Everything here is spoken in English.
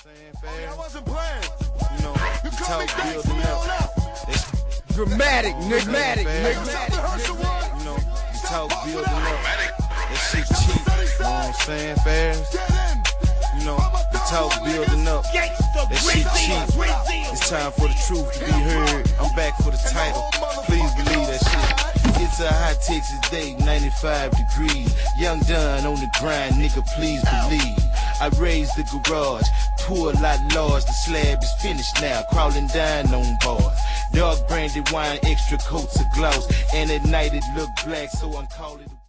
I wasn't playing. You know, you talk building up. Dramatic, nigga. You know, you talk building up. That shit cheap. You know what I'm saying? Fast. You know, you talk building up. That shit cheap. It's time for the truth to be heard. I'm back for the title. Please believe that shit. It's a hot Texas day, 95 degrees. Young Dunn on the grind, nigga, please believe. I raised the garage, pour a lot large. The slab is finished now, crawling down on bars. Dark branded wine, extra coats of gloss, and at night it look black, so I'm calling it.